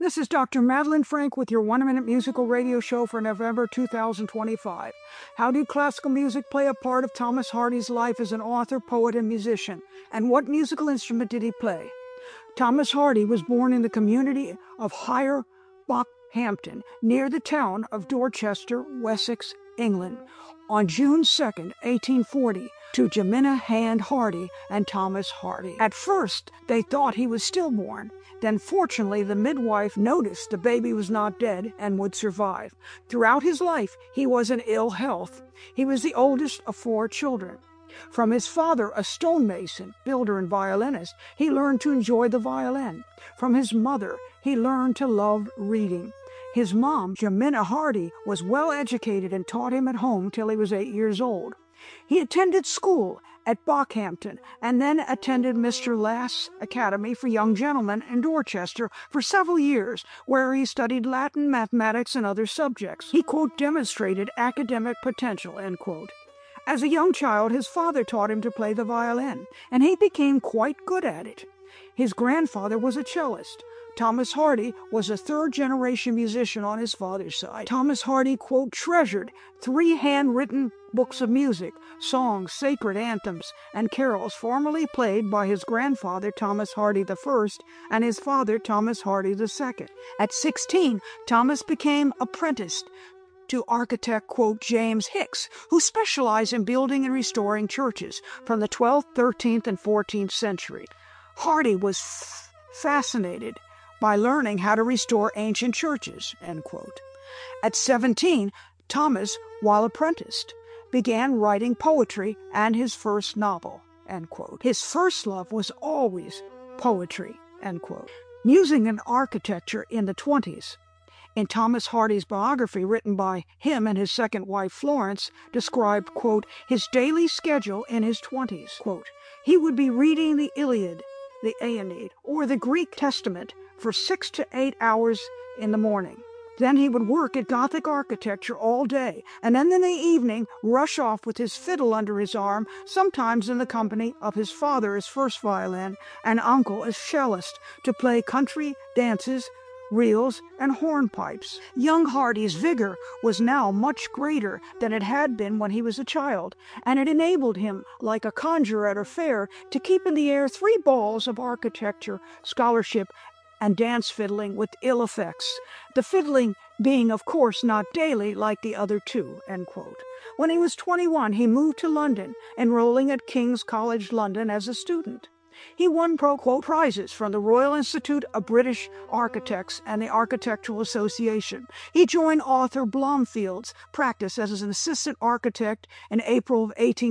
This is Dr. Madeline Frank with your 1-minute musical radio show for November 2025. How did classical music play a part of Thomas Hardy's life as an author, poet, and musician? And what musical instrument did he play? Thomas Hardy was born in the community of Higher Bockhampton, near the town of Dorchester, Wessex, England, on June 2, 1840, to Jemina Hand Hardy and Thomas Hardy. At first, they thought he was stillborn. Then, fortunately, the midwife noticed the baby was not dead and would survive. Throughout his life, he was in ill health. He was the oldest of 4 children. From his father, a stonemason, builder, and violinist, he learned to enjoy the violin. From his mother, he learned to love reading. His mom, Jemina Hardy, was well educated and taught him at home till he was 8 years old. He attended school at Bockhampton and then attended Mr. Lass Academy for Young Gentlemen in Dorchester for several years, where he studied Latin, mathematics, and other subjects. He, quote, demonstrated academic potential, end quote. As a young child, his father taught him to play the violin, and he became quite good at it. His grandfather was a cellist. Thomas Hardy was a third-generation musician on his father's side. Thomas Hardy, quote, treasured 3 handwritten books of music, songs, sacred anthems, and carols formerly played by his grandfather, Thomas Hardy I, and his father, Thomas Hardy II. At 16, Thomas became apprenticed to architect, quote, James Hicks, who specialized in building and restoring churches from the 12th, 13th, and 14th century. Hardy was fascinated by learning how to restore ancient churches, end quote. At 17, Thomas, while apprenticed, began writing poetry and his first novel, end quote. His first love was always poetry, end quote. Music and architecture in the 20s. In Thomas Hardy's biography written by him and his second wife Florence, described, quote, his daily schedule in his 20s, quote, he would be reading the Iliad, the Aeneid, or the Greek Testament for 6 to 8 hours in the morning. Then he would work at Gothic architecture all day, and then in the evening rush off with his fiddle under his arm, sometimes in the company of his father as first violin and uncle as cellist, to play country dances, reels, and hornpipes. Young Hardy's vigor was now much greater than it had been when he was a child, and it enabled him, like a conjurer at a fair, to keep in the air 3 balls of architecture, scholarship, and dance fiddling with ill effects, the fiddling being, of course, not daily like the other 2, end quote. When he was 21, he moved to London, enrolling at King's College London as a student. He won quote, prizes from the Royal Institute of British Architects and the Architectural Association. He joined Arthur Blomfield's practice as an assistant architect in April of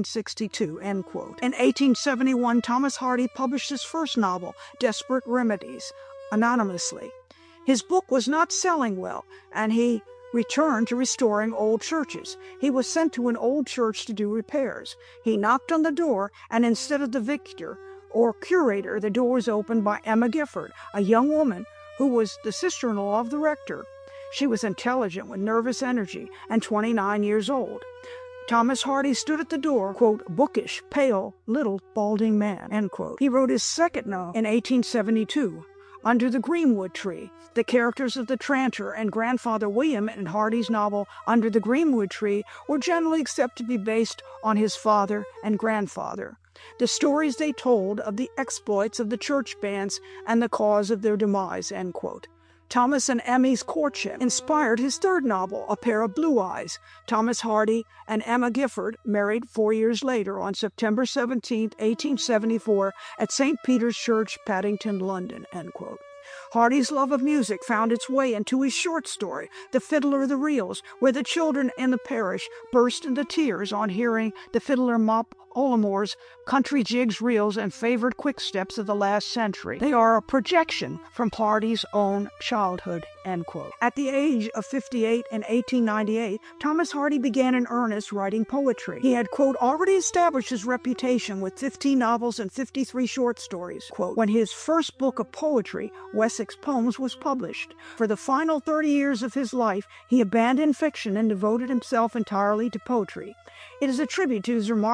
1862, end quote. In 1871, Thomas Hardy published his first novel, Desperate Remedies, anonymously. His book was not selling well, and he returned to restoring old churches. He was sent to an old church to do repairs. He knocked on the door, and instead of the vicar or curator, the door was opened by Emma Gifford, a young woman who was the sister-in-law of the rector. She was intelligent with nervous energy and 29 years old. Thomas Hardy stood at the door, quote, bookish, pale, little, balding man, end quote. He wrote his second novel in 1872, Under the Greenwood Tree. The characters of the tranter and grandfather William in Hardy's novel Under the Greenwood Tree were generally accepted to be based on his father and grandfather. The stories they told of the exploits of the church bands and the cause of their demise, end quote. Thomas and Emmy's courtship inspired his third novel, A Pair of Blue Eyes. Thomas Hardy and Emma Gifford married 4 years later on September 17, 1874, at St. Peter's Church, Paddington, London, end quote. Hardy's love of music found its way into his short story, The Fiddler of the Reels, where the children in the parish burst into tears on hearing the fiddler mop Ollamore's country jigs, reels, and favored quick steps of the last century. They are a projection from Hardy's own childhood, end quote. At the age of 58 in 1898, Thomas Hardy began in earnest writing poetry. He had, quote, already established his reputation with 15 novels and 53 short stories, quote, when his first book of poetry, Wessex Poems, was published. For the final 30 years of his life, he abandoned fiction and devoted himself entirely to poetry. It is a tribute to his remarkable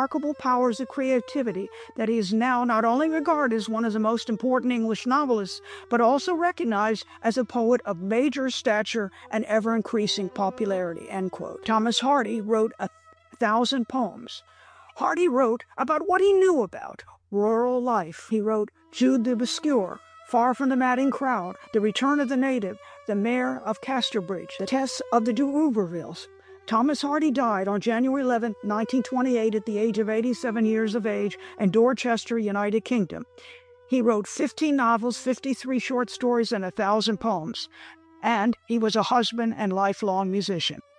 powers of creativity that he is now not only regarded as one of the most important English novelists, but also recognized as a poet of major stature and ever-increasing popularity." End quote. Thomas Hardy wrote 1,000 poems. Hardy wrote about what he knew about rural life. He wrote Jude the Obscure, Far from the Madding Crowd, The Return of the Native, The Mayor of Casterbridge, The Tests of the D'Urbervilles. Thomas Hardy died on January 11, 1928 at the age of 87 years of age in Dorchester, United Kingdom. He wrote 15 novels, 53 short stories, and 1,000 poems. And he was a husband and lifelong musician.